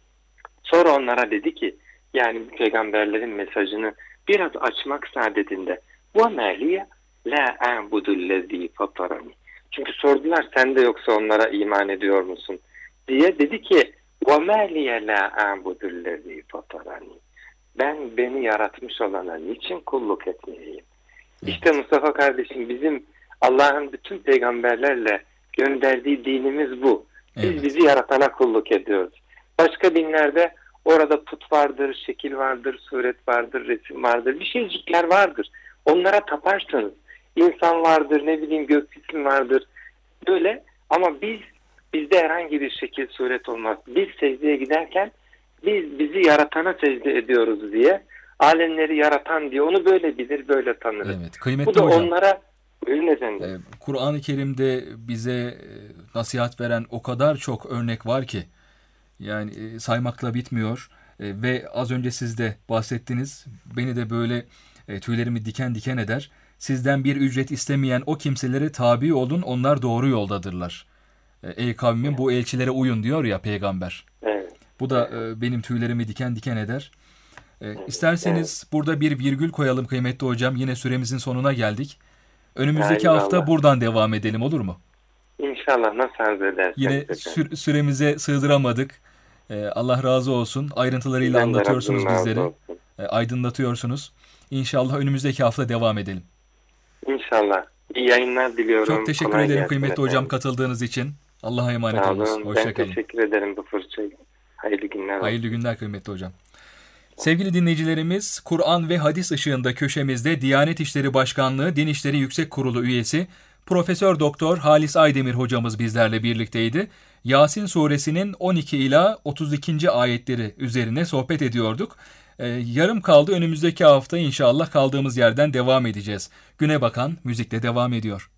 Sonra onlara dedi ki yani peygamberlerin mesajını biraz açmak saadetinde وَمَا لِيَ لَا أَعْبُدُ الَّذ۪ي فَطَرَنِي Çünkü sordular sen de yoksa onlara iman ediyor musun diye dedi ki وَمَا لِيَ لَا أَعْبُدُ الَّذ۪ي فَطَرَنِي Ben beni yaratmış olana niçin kulluk etmeyeyim? Evet. İşte Mustafa kardeşim bizim Allah'ın bütün peygamberlerle gönderdiği dinimiz bu. Biz evet. bizi yaratana kulluk ediyoruz. Başka dinlerde orada put vardır, şekil vardır, suret vardır, resim vardır, bir şeycikler vardır. Onlara taparsınız. İnsan vardır, ne bileyim gök cisim vardır. Böyle ama biz bizde herhangi bir şekil, suret olmaz. Biz secdeye giderken biz bizi yaratana secde ediyoruz diye, alemleri yaratan diye onu böyle bilir, böyle tanırız. Evet, kıymetli bu da hocam. Onlara buyurun efendim. Ee, Kur'an-ı Kerim'de bize nasihat veren o kadar çok örnek var ki yani e, saymakla bitmiyor e, ve az önce siz de bahsettiniz. Beni de böyle e, tüylerimi diken diken eder. Sizden bir ücret istemeyen o kimselere tabi olun, onlar doğru yoldadırlar. E, ey kavmim bu elçilere uyun diyor ya peygamber. Evet. Bu da e, benim tüylerimi diken diken eder. E, isterseniz evet. burada bir virgül koyalım kıymetli hocam. Yine süremizin sonuna geldik. Önümüzdeki Aynen hafta Allah. buradan devam edelim, olur mu? İnşallah, nasıl arz edersek. Yine sü- süremize sığdıramadık. Ee, Allah razı olsun. Ayrıntılarıyla ben anlatıyorsunuz bizleri. E, aydınlatıyorsunuz. İnşallah önümüzdeki hafta devam edelim. İnşallah. İyi yayınlar diliyorum. Çok teşekkür Kolay ederim kıymetli efendim. hocam katıldığınız için. Allah'a emanet olunuz. Hoşça ben kalın. teşekkür ederim bu fırsatı. Hayırlı günler olsun. Hayırlı günler kıymetli hocam. Sevgili dinleyicilerimiz, Kur'an ve hadis ışığında köşemizde Diyanet İşleri Başkanlığı Din İşleri Yüksek Kurulu üyesi Profesör Doktor Halis Aydemir hocamız bizlerle birlikteydi. Yasin suresinin on iki ila otuz ikinci ayetleri üzerine sohbet ediyorduk. Ee, yarım kaldı. Önümüzdeki hafta inşallah kaldığımız yerden devam edeceğiz. Güne bakan müzikle devam ediyor.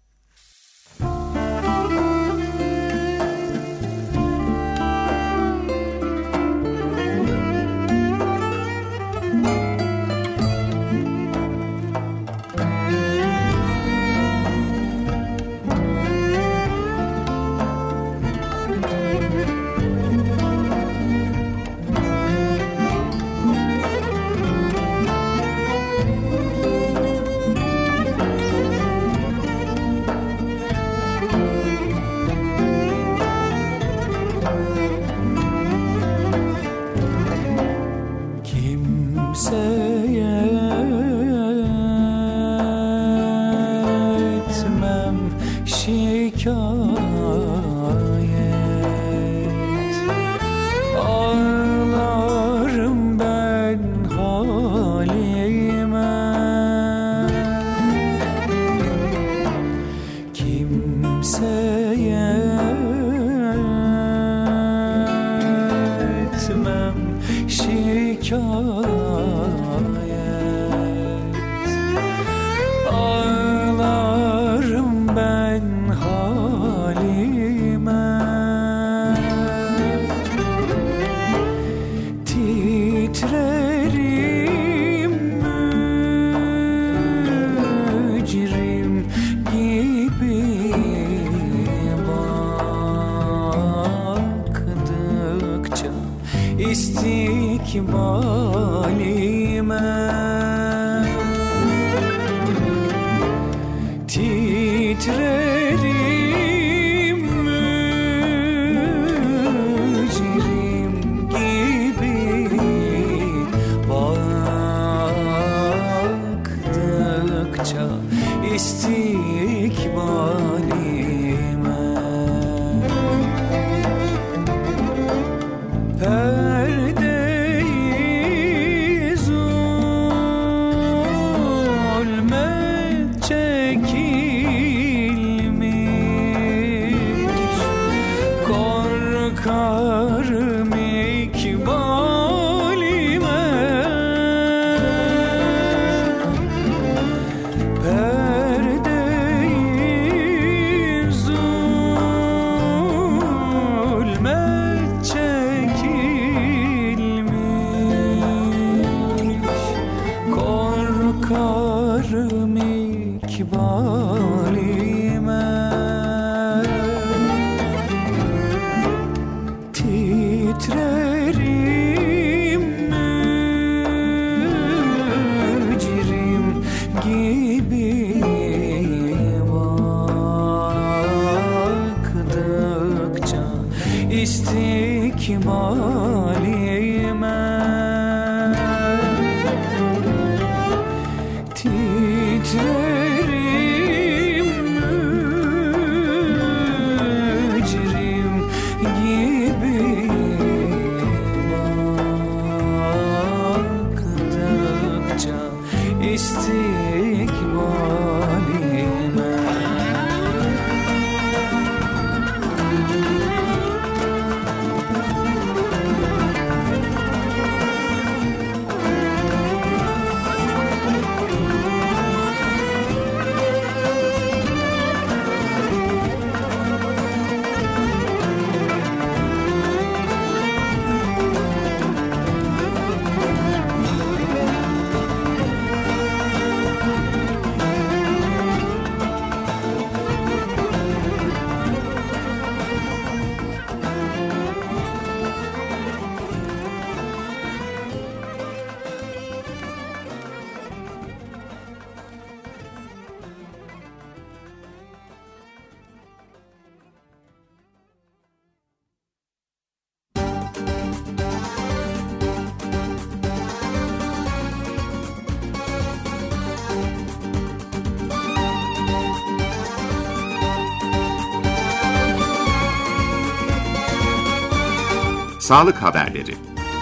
Sağlık haberleri.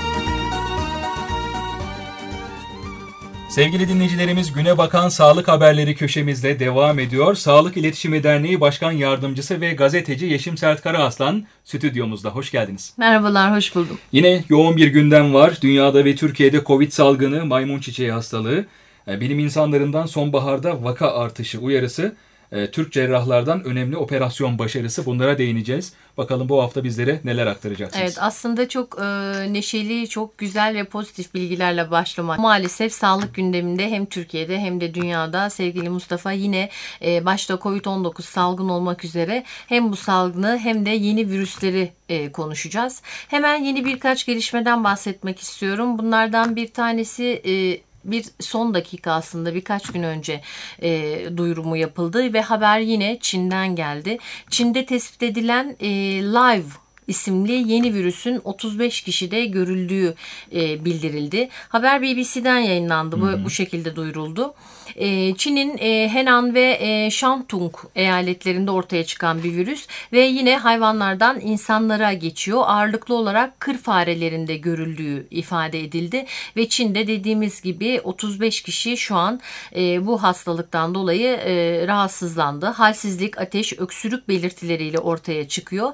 Sevgili dinleyicilerimiz, Güne Bakan Sağlık Haberleri köşemizde devam ediyor. Sağlık İletişimi Derneği Başkan Yardımcısı ve gazeteci Yeşim Sert Karaaslan stüdyomuzda. Hoş geldiniz. Merhabalar, hoş buldum. Yine yoğun bir gündem var. Dünyada ve Türkiye'de Covid salgını, maymun çiçeği hastalığı, bilim insanlarından sonbaharda vaka artışı uyarısı, Türk cerrahlardan önemli operasyon başarısı, bunlara değineceğiz. Bakalım bu hafta bizlere neler aktaracaksınız? Evet, aslında çok e, neşeli, çok güzel ve pozitif bilgilerle başlamak. Maalesef sağlık gündeminde hem Türkiye'de hem de dünyada sevgili Mustafa yine e, başta covid on dokuz salgın olmak üzere hem bu salgını hem de yeni virüsleri e, konuşacağız. Hemen yeni birkaç gelişmeden bahsetmek istiyorum. Bunlardan bir tanesi... E, Bir son dakika aslında birkaç gün önce e, duyurumu yapıldı ve haber yine Çin'den geldi. Çin'de tespit edilen e, Live isimli yeni virüsün otuz beş kişide görüldüğü e, bildirildi. Haber B B C'den yayınlandı. Bu, bu şekilde duyuruldu. E, Çin'in e, Henan ve e, Shantung eyaletlerinde ortaya çıkan bir virüs ve yine hayvanlardan insanlara geçiyor. Ağırlıklı olarak kır farelerinde görüldüğü ifade edildi ve Çin'de dediğimiz gibi otuz beş kişi şu an e, bu hastalıktan dolayı e, rahatsızlandı. Halsizlik, ateş, öksürük belirtileriyle ortaya çıkıyor.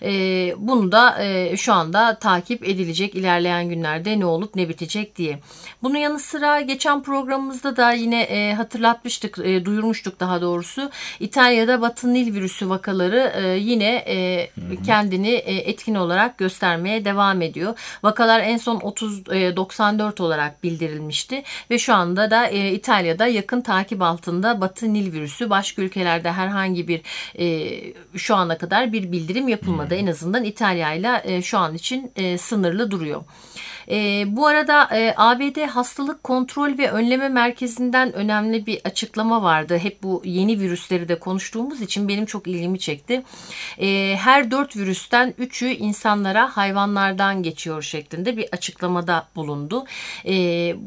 E, Bunu da e, şu anda takip edilecek ilerleyen günlerde ne olup ne bitecek diye. Bunun yanı sıra geçen programımızda da yine e, hatırlatmıştık, e, duyurmuştuk daha doğrusu. İtalya'da Batı Nil virüsü vakaları e, yine e, kendini e, etkin olarak göstermeye devam ediyor. Vakalar en son otuz doksan dört olarak bildirilmişti ve şu anda da e, İtalya'da yakın takip altında Batı Nil virüsü. Başka ülkelerde herhangi bir e, şu ana kadar bir bildirim yapılmadı. Hmm. En azından İtalya ile e, şu an için e, sınırlı duruyor. E, bu arada e, A B D Hastalık Kontrol ve Önleme Merkezi'nden önemli bir açıklama vardı. Hep bu yeni virüsleri de konuştuğumuz için benim çok ilgimi çekti. E, her dört virüsten üçü insanlara hayvanlardan geçiyor şeklinde bir açıklamada bulundu. E,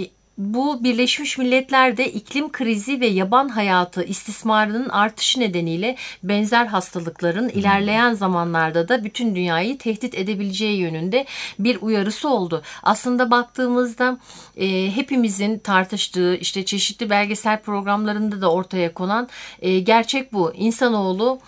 Bu Birleşmiş Milletler'de iklim krizi ve yaban hayatı istismarının artışı nedeniyle benzer hastalıkların ilerleyen zamanlarda da bütün dünyayı tehdit edebileceği yönünde bir uyarısı oldu. Aslında baktığımızda e, hepimizin tartıştığı işte çeşitli belgesel programlarında da ortaya konan e, gerçek bu. İnsanoğlu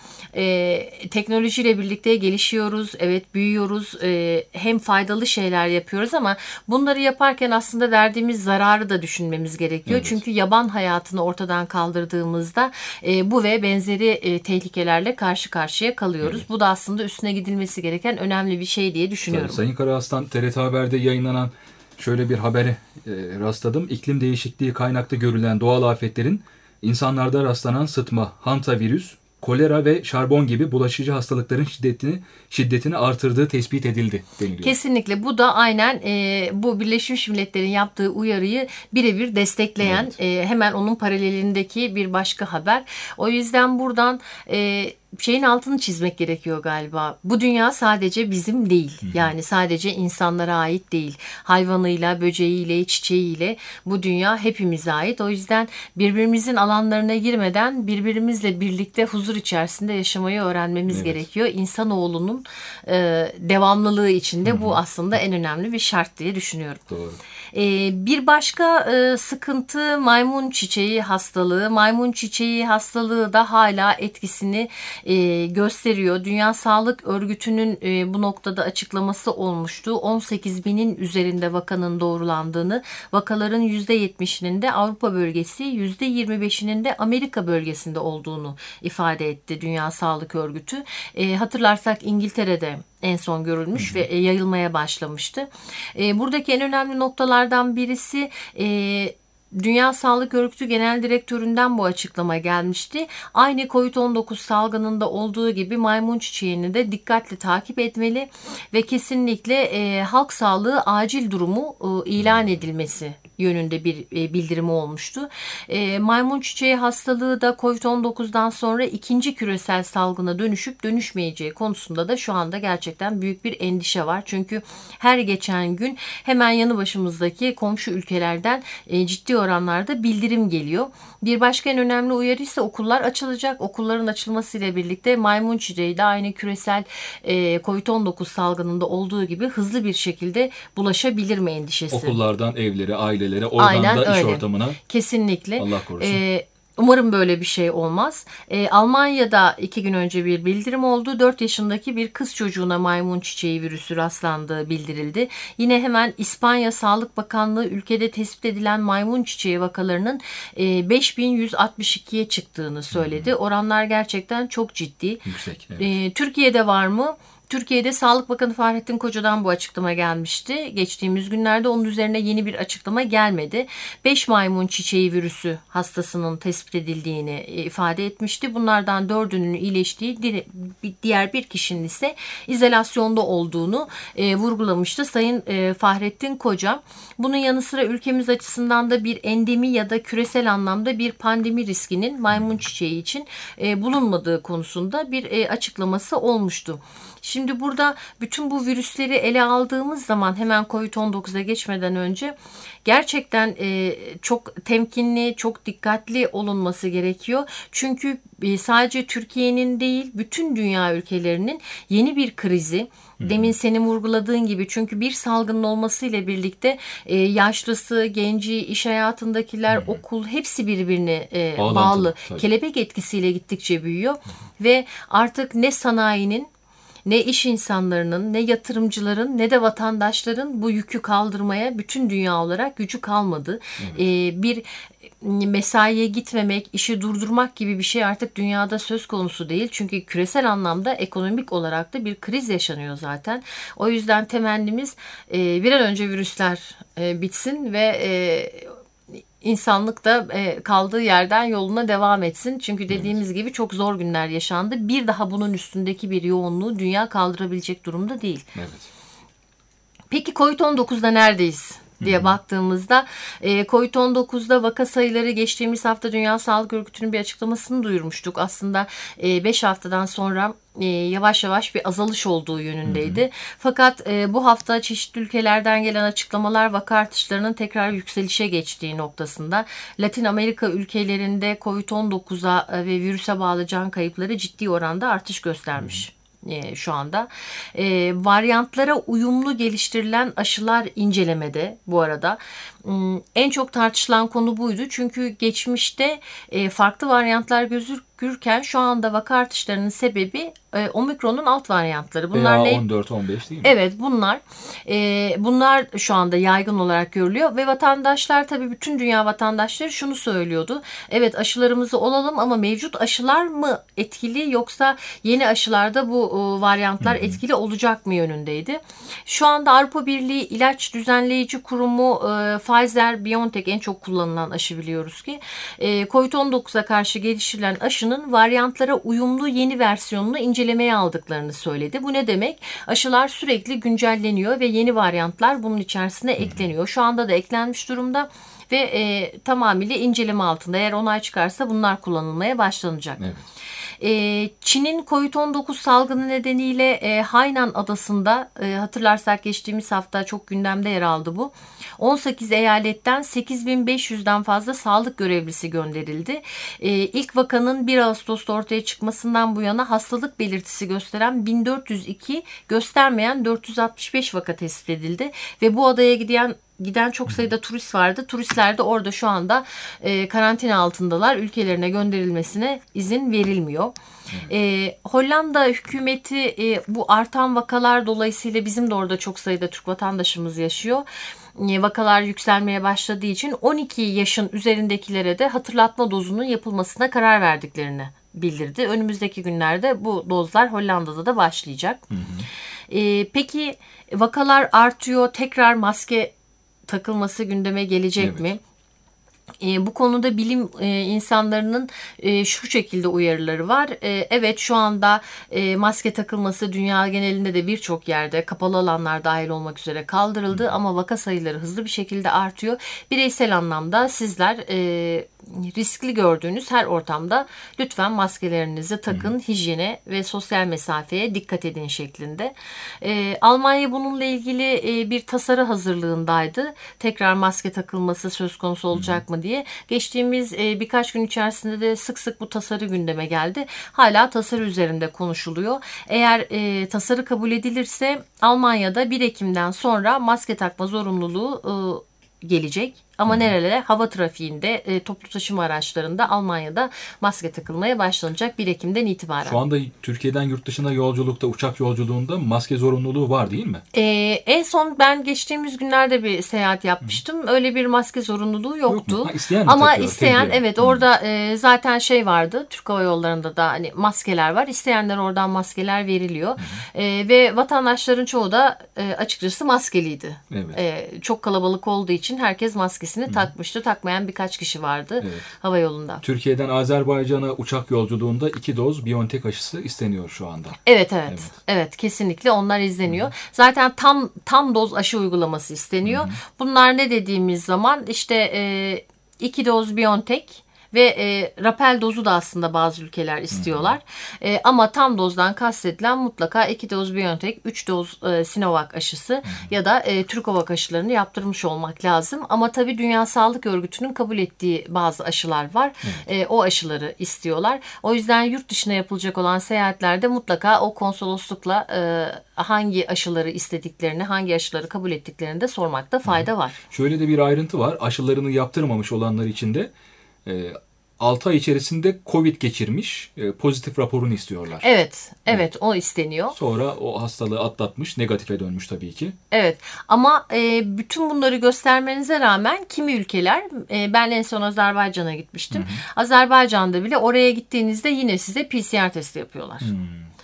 e, teknolojiyle birlikte gelişiyoruz, evet büyüyoruz, e, hem faydalı şeyler yapıyoruz ama bunları yaparken aslında verdiğimiz zararı da düşünmemiz gerekiyor. Evet. Çünkü yaban hayatını ortadan kaldırdığımızda e, bu ve benzeri e, tehlikelerle karşı karşıya kalıyoruz. Evet. Bu da aslında üstüne gidilmesi gereken önemli bir şey diye düşünüyorum. Tabii, Sayın Karaaslan, T R T Haber'de yayınlanan şöyle bir habere e, rastladım. İklim değişikliği kaynaklı görülen doğal afetlerin insanlarda rastlanan sıtma, hantavirüs, kolera ve şarbon gibi bulaşıcı hastalıkların şiddetini şiddetini artırdığı tespit edildi deniliyor. Kesinlikle bu da aynen e, bu Birleşmiş Milletler'in yaptığı uyarıyı birebir destekleyen, evet. e, hemen onun paralelindeki bir başka haber. O yüzden buradan e, şeyin altını çizmek gerekiyor galiba. Bu dünya sadece bizim değil. Yani sadece insanlara ait değil. Hayvanıyla, böceğiyle, çiçeğiyle bu dünya hepimize ait. O yüzden birbirimizin alanlarına girmeden birbirimizle birlikte huzur içerisinde yaşamayı öğrenmemiz evet. gerekiyor. İnsanoğlunun e, devamlılığı içinde Hı-hı. bu aslında en önemli bir şart diye düşünüyorum. Doğru. E, bir başka e, sıkıntı maymun çiçeği hastalığı. Maymun çiçeği hastalığı da hala etkisini E, gösteriyor. Dünya Sağlık Örgütü'nün e, bu noktada açıklaması olmuştu. on sekiz binin üzerinde vakanın doğrulandığını, vakaların yüzde yetmişinin de Avrupa bölgesi, yüzde yirmi beşinin de Amerika bölgesinde olduğunu ifade etti Dünya Sağlık Örgütü. E, hatırlarsak İngiltere'de en son görülmüş ve yayılmaya başlamıştı. E, buradaki en önemli noktalardan birisi e, Dünya Sağlık Örgütü Genel Direktörü'nden bu açıklama gelmişti. Aynı covid on dokuz salgınında olduğu gibi maymun çiçeğini de dikkatle takip etmeli ve kesinlikle e, halk sağlığı acil durumu e, ilan edilmesi yönünde bir e, bildirimi olmuştu. E, maymun çiçeği hastalığı da kovid on dokuzdan sonra ikinci küresel salgına dönüşüp dönüşmeyeceği konusunda da şu anda gerçekten büyük bir endişe var. Çünkü her geçen gün hemen yanı başımızdaki komşu ülkelerden e, ciddi oranlarda bildirim geliyor. Bir başka en önemli uyarı ise okullar açılacak. Okulların açılmasıyla birlikte maymun çiçeği de aynı küresel e, kovid on dokuz salgınında olduğu gibi hızlı bir şekilde bulaşabilir mi endişesi. Okullardan evlere, ailelere, oradan Aynen da iş öyle. ortamına. Kesinlikle. Allah korusun. Ee, Umarım böyle bir şey olmaz. Ee, Almanya'da iki gün önce bir bildirim oldu. dört yaşındaki bir kız çocuğuna maymun çiçeği virüsü rastlandığı bildirildi. Yine hemen İspanya Sağlık Bakanlığı ülkede tespit edilen maymun çiçeği vakalarının e, beş bin yüz altmış ikiye çıktığını söyledi. Hmm. Oranlar gerçekten çok ciddi. Yüksek. Evet. Ee, Türkiye'de var mı? Türkiye'de Sağlık Bakanı Fahrettin Koca'dan bu açıklama gelmişti. Geçtiğimiz günlerde onun üzerine yeni bir açıklama gelmedi. beş maymun çiçeği virüsü hastasının tespit edildiğini ifade etmişti. Bunlardan dördünün iyileştiği, diğer bir kişinin ise izolasyonda olduğunu e, vurgulamıştı Sayın e, Fahrettin Koca. Bunun yanı sıra ülkemiz açısından da bir endemi ya da küresel anlamda bir pandemi riskinin maymun çiçeği için e, bulunmadığı konusunda bir e, açıklaması olmuştu. Şimdi burada bütün bu virüsleri ele aldığımız zaman hemen kovid on dokuza geçmeden önce gerçekten e, çok temkinli, çok dikkatli olunması gerekiyor. Çünkü e, sadece Türkiye'nin değil, bütün dünya ülkelerinin yeni bir krizi. Demin senin vurguladığın gibi, çünkü bir salgının olmasıyla birlikte e, yaşlısı, genci, iş hayatındakiler, Hı-hı. okul hepsi birbirine e, bağlı. Tabii. Kelebek etkisiyle gittikçe büyüyor. Hı-hı. Ve artık ne sanayinin, ne iş insanlarının, ne yatırımcıların, ne de vatandaşların bu yükü kaldırmaya bütün dünya olarak gücü kalmadı. Evet. Ee, bir mesaiye gitmemek, işi durdurmak gibi bir şey artık dünyada söz konusu değil. Çünkü küresel anlamda ekonomik olarak da bir kriz yaşanıyor zaten. O yüzden temennimiz e, bir an önce virüsler e, bitsin ve e, İnsanlık da kaldığı yerden yoluna devam etsin. Çünkü dediğimiz evet. gibi çok zor günler yaşandı. Bir daha bunun üstündeki bir yoğunluğu dünya kaldırabilecek durumda değil. Evet. Peki kovid on dokuzda neredeyiz diye Hı-hı. baktığımızda kovid on dokuzda vaka sayıları geçtiğimiz hafta Dünya Sağlık Örgütü'nün bir açıklamasını duyurmuştuk. Aslında beş haftadan sonra yavaş yavaş bir azalış olduğu yönündeydi. Hı hı. Fakat e, bu hafta çeşitli ülkelerden gelen açıklamalar vaka artışlarının tekrar yükselişe geçtiği noktasında. Latin Amerika ülkelerinde kovid on dokuza ve virüse bağlı can kayıpları ciddi oranda artış göstermiş. Hı. Şu anda e, varyantlara uyumlu geliştirilen aşılar incelemede bu arada. En çok tartışılan konu buydu. Çünkü geçmişte e, farklı varyantlar gözükürken şu anda vaka artışlarının sebebi e, omikronun alt varyantları. Bunlar ne? on dört on beş değil mi? Evet, bunlar. E, bunlar şu anda yaygın olarak görülüyor ve vatandaşlar, tabii bütün dünya vatandaşları şunu söylüyordu. Evet, aşılarımızı olalım ama mevcut aşılar mı etkili, yoksa yeni aşılarda bu o, varyantlar Hı-hı. etkili olacak mı yönündeydi. Şu anda Avrupa Birliği İlaç Düzenleyici Kurumu e, Pfizer-BioNTech en çok kullanılan aşı, biliyoruz ki. E, kovid on dokuza karşı geliştirilen aşının varyantlara uyumlu yeni versiyonunu incelemeye aldıklarını söyledi. Bu ne demek? Aşılar sürekli güncelleniyor ve yeni varyantlar bunun içerisine ekleniyor. Şu anda da eklenmiş durumda ve e, tamamıyla inceleme altında. Eğer onay çıkarsa bunlar kullanılmaya başlanacak. Evet. Çin'in kovid on dokuz salgını nedeniyle Hainan Adası'nda, hatırlarsak geçtiğimiz hafta çok gündemde yer aldı bu. on sekiz eyaletten sekiz bin beş yüzden fazla sağlık görevlisi gönderildi. İlk vakanın bir Ağustos'ta ortaya çıkmasından bu yana hastalık belirtisi gösteren bin dört yüz iki, göstermeyen dört yüz altmış beş vaka tespit edildi ve bu adaya giden Giden çok sayıda turist vardı. Turistler de orada şu anda e, karantina altındalar. Ülkelerine gönderilmesine izin verilmiyor. E, Hollanda hükümeti e, bu artan vakalar dolayısıyla, bizim de orada çok sayıda Türk vatandaşımız yaşıyor. E, vakalar yükselmeye başladığı için on iki yaşın üzerindekilere de hatırlatma dozunun yapılmasına karar verdiklerini bildirdi. Önümüzdeki günlerde bu dozlar Hollanda'da da başlayacak. Hı hı. E, peki vakalar artıyor. Tekrar maske takılması gündeme gelecek evet. mi? E, bu konuda bilim e, insanlarının e, şu şekilde uyarıları var. E, evet şu anda e, maske takılması dünya genelinde de birçok yerde kapalı alanlar dahil olmak üzere kaldırıldı. Ama vaka sayıları hızlı bir şekilde artıyor. Bireysel anlamda sizler e, riskli gördüğünüz her ortamda lütfen maskelerinizi takın, hijyene ve sosyal mesafeye dikkat edin şeklinde. E, Almanya bununla ilgili e, bir tasarı hazırlığındaydı. Tekrar maske takılması söz konusu olacak mı diye. Geçtiğimiz e, birkaç gün içerisinde de sık sık bu tasarı gündeme geldi. Hala tasarı üzerinde konuşuluyor. Eğer e, tasarı kabul edilirse Almanya'da bir Ekim'den sonra maske takma zorunluluğu e, gelecek. Ama nerelere? Hava trafiğinde, e, toplu taşıma araçlarında Almanya'da maske takılmaya başlanacak bir Ekim'den itibaren. Şu anda Türkiye'den yurt dışına yolculukta, uçak yolculuğunda maske zorunluluğu var değil mi? E, en son ben geçtiğimiz günlerde bir seyahat yapmıştım. Hı. Öyle bir maske zorunluluğu yoktu. Yok ha, isteyen Ama takıyor, isteyen tedbir. evet Hı. orada e, zaten şey vardı. Türk Hava Yolları'nda da hani maskeler var. İsteyenler oradan maskeler veriliyor. E, ve vatandaşların çoğu da e, açıkçası maskeliydi. Evet. E, çok kalabalık olduğu için herkes maske Hı. takmıştı. Takmayan birkaç kişi vardı evet. hava yolunda. Türkiye'den Azerbaycan'a uçak yolculuğunda iki doz BioNTech aşısı isteniyor şu anda. Evet evet. Evet, evet kesinlikle onlar izleniyor. Hı. Zaten tam tam doz aşı uygulaması isteniyor. Hı. Bunlar ne dediğimiz zaman işte e, iki doz BioNTech ve e, rapel dozu da aslında bazı ülkeler istiyorlar. E, ama tam dozdan kastedilen mutlaka iki doz BioNTech, üç doz e, Sinovac aşısı Hı-hı. ya da e, Türkovak aşılarını yaptırmış olmak lazım. Ama tabii Dünya Sağlık Örgütü'nün kabul ettiği bazı aşılar var. E, o aşıları istiyorlar. O yüzden yurt dışına yapılacak olan seyahatlerde mutlaka o konsoloslukla e, hangi aşıları istediklerini, hangi aşıları kabul ettiklerini de sormakta fayda Hı-hı. var. Şöyle de bir ayrıntı var. Aşılarını yaptırmamış olanlar için de altı ay içerisinde Covid geçirmiş, pozitif raporunu istiyorlar. Evet, evet, evet. O isteniyor. Sonra o hastalığı atlatmış, negatife dönmüş tabii ki. Evet ama e, bütün bunları göstermenize rağmen kimi ülkeler, e, ben en son Azerbaycan'a gitmiştim. Hı hı. Azerbaycan'da bile oraya gittiğinizde yine size P C R testi yapıyorlar. Hı.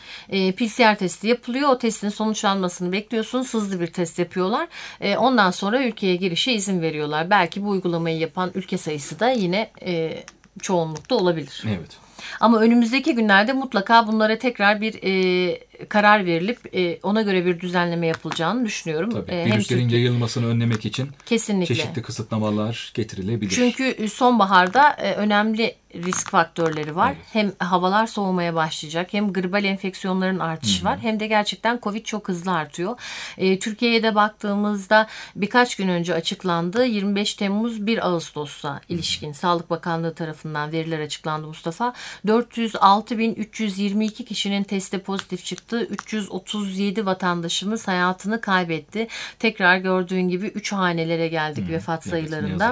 E, P C R testi yapılıyor. O testin sonuçlanmasını bekliyorsunuz. Hızlı bir test yapıyorlar. E, ondan sonra ülkeye girişe izin veriyorlar. Belki bu uygulamayı yapan ülke sayısı da yine e, çoğunlukta olabilir. Evet. Ama önümüzdeki günlerde mutlaka bunlara tekrar bir e, karar verilip e, ona göre bir düzenleme yapılacağını düşünüyorum. Tabii. E, virüslerin Türkiye... yayılmasını önlemek için kesinlikle çeşitli kısıtlamalar getirilebilir. Çünkü sonbaharda e, önemli risk faktörleri var. Evet. Hem havalar soğumaya başlayacak, hem gribal enfeksiyonların artışı Hı-hı. var, hem de gerçekten Covid çok hızlı artıyor. E, Türkiye'ye de baktığımızda birkaç gün önce açıklandı. yirmi beş Temmuz bir Ağustos'a ilişkin Hı-hı. Sağlık Bakanlığı tarafından veriler açıklandı Mustafa. dört yüz altı bin üç yüz yirmi iki kişinin testi pozitif çıktı. üç yüz otuz yedi vatandaşımız hayatını kaybetti. Tekrar gördüğün gibi üç hanelere geldik Hı-hı. vefat evet, sayılarında.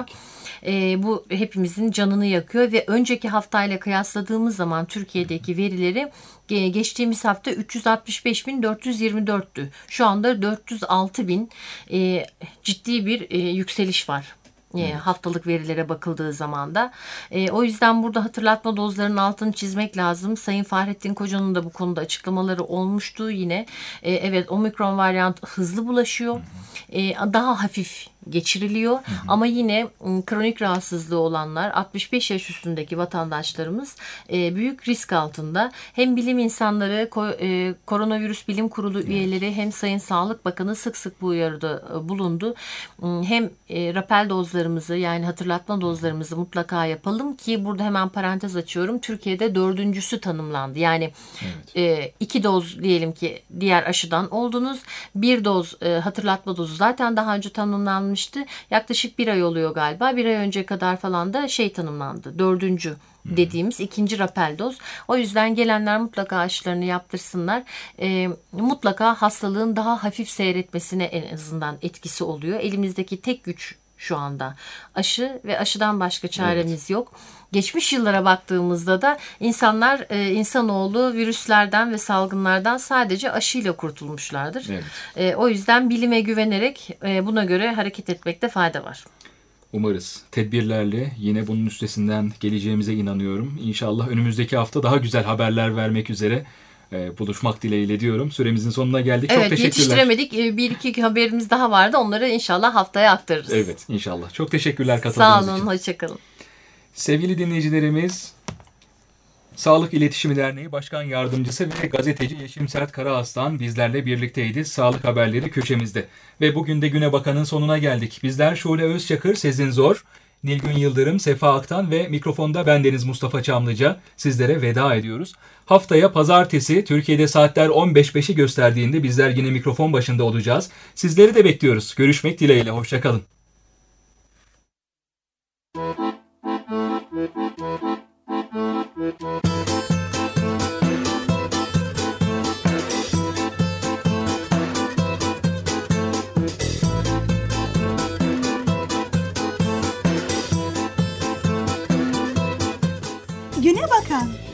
E, bu hepimizin canını yakıyor ve önceki haftayla kıyasladığımız zaman Türkiye'deki verileri e, geçtiğimiz hafta üç yüz altmış beş bin dört yüz yirmi dörttü. Şu anda dört yüz altı bin e, ciddi bir e, yükseliş var. Evet. Haftalık verilere bakıldığı zaman da. E, o yüzden burada hatırlatma dozlarının altını çizmek lazım. Sayın Fahrettin Koca'nın da bu konuda açıklamaları olmuştu yine. E, evet omikron varyantı hızlı bulaşıyor. E, daha hafif geçiriliyor. Hı hı. Ama yine kronik rahatsızlığı olanlar, altmış beş yaş üstündeki vatandaşlarımız e, büyük risk altında. Hem bilim insanları, ko, e, Koronavirüs Bilim Kurulu evet. üyeleri, hem Sayın Sağlık Bakanı sık sık bu uyarıda e, bulundu. Hem e, rapel dozlarımızı, yani hatırlatma dozlarımızı mutlaka yapalım ki burada hemen parantez açıyorum. Türkiye'de dördüncüsü tanımlandı. Yani evet. e, iki doz diyelim ki diğer aşıdan oldunuz. Bir doz e, hatırlatma dozu zaten daha önce tanımlanmış. Yaklaşık bir ay oluyor galiba. Bir ay önce kadar falan da şey tanımlandı. Dördüncü dediğimiz ikinci rapel doz. O yüzden gelenler mutlaka aşılarını yaptırsınlar. E, mutlaka hastalığın daha hafif seyretmesine en azından etkisi oluyor. Elimizdeki tek güç şu anda aşı ve aşıdan başka çaremiz evet. yok. Geçmiş yıllara baktığımızda da insanlar, e, insanoğlu virüslerden ve salgınlardan sadece aşıyla kurtulmuşlardır. Evet. E, o yüzden bilime güvenerek e, buna göre hareket etmekte fayda var. Umarız tedbirlerle yine bunun üstesinden geleceğimize inanıyorum. İnşallah önümüzdeki hafta daha güzel haberler vermek üzere e, buluşmak dileğiyle diyorum. Süremizin sonuna geldik. Evet, çok teşekkürler. yetiştiremedik. Ee, Bir iki haberimiz daha vardı. Onları inşallah haftaya aktarırız. Evet, inşallah. Çok teşekkürler katıldığınız Sağ için. olun, hoşçakalın. Sevgili dinleyicilerimiz, Sağlık İletişimi Derneği Başkan Yardımcısı ve gazeteci Yeşim Sert Karaaslan bizlerle birlikteydi. Sağlık haberleri köşemizde. Ve bugün de Güne Bakan'ın sonuna geldik. Bizler Şule Özçakır, Sezin Zor, Nilgün Yıldırım, Sefa Aktan ve mikrofonda bendeniz Mustafa Çamlıca sizlere veda ediyoruz. Haftaya pazartesi Türkiye'de saatler on beş beşi gösterdiğinde bizler yine mikrofon başında olacağız. Sizleri de bekliyoruz. Görüşmek dileğiyle. Hoşçakalın. Güne bakan.